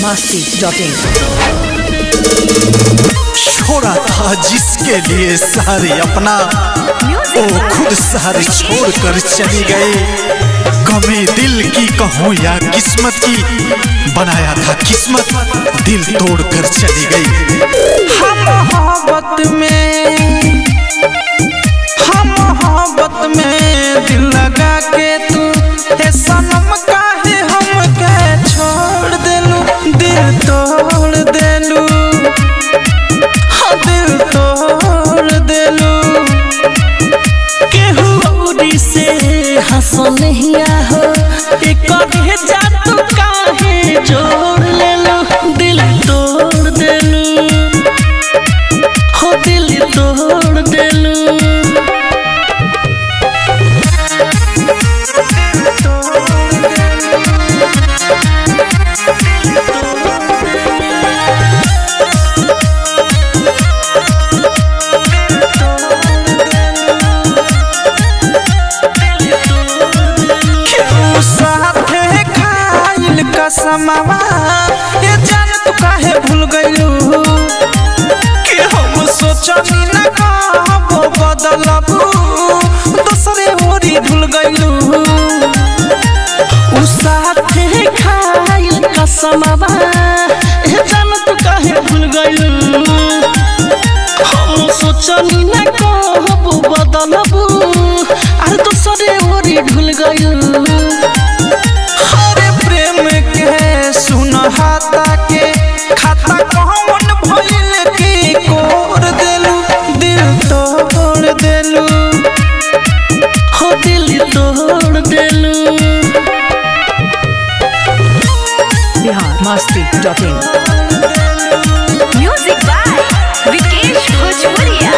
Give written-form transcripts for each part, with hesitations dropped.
biharmasti.in छोड़ा था जिसके लिए सारे अपना वो खुद सारे छोड़कर चली गए। कमी दिल की कहूँ या किस्मत की, बनाया था किस्मत दिल तोड़कर चली गई। हम मोहब्बत में दिल लगा के तू हे सनम काहे हमके छोड़ देलू, दिल तोड़ देलू, हाँ दिल तोड़ देलू। केहू औरी से हंसो नहीं आहो एक जा तू काहे जोड़ लेलू, दिल तोड़ देलू, हो दिल तोड़ देलू। समावा ये जान तू काहे भूल गइलू कि हम सोचनी न कहबो बदलबू, दूसरे ओरी भूल गइलू। उ साथे खाइल कसमवा ये जान तू काहे भूल गइलू, हम सोचनी न कहबो बदलबू और दूसरे ओरी भूल गइलू। हाथा के खाता कौन भइल की कोर देलू, दिल तोड़ देलू, हो दिल तोड़ देलू। biharmasti.in म्यूजिक बाय विकेश भोजपुरिया।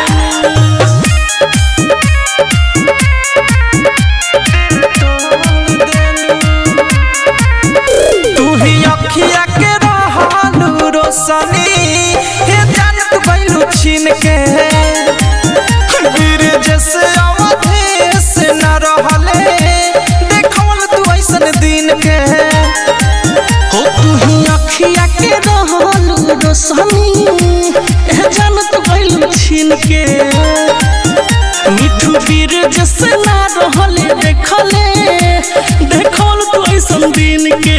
अखिया के रहलू रोशनी हे जान तू गइलू छीन के, वीर जैसे अवधेश न रहले देखल तू ऐसन दिन के। हो तू ही अखिया के रहलू रोशनी हे जान तू गइलू छीन के, मिठू वीर जैसे न रहले देखल तू ऐसन दिन के।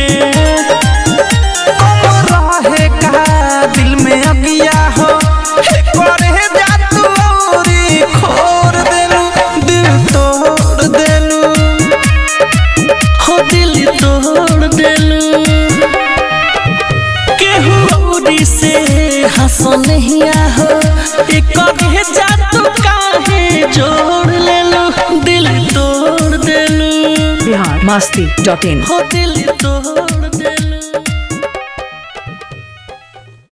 दिल में अगिया हो करे जा तू औरी खोर देलू, दिल तोड़ देलू, हो दिल तोड़ देलू। केहू औरी से हंसो नहीं आहो एक जा तू काहे जोड़ लेलू, दिल तोड़ देलू। biharmasti.in हो दिल तोड़ देलू।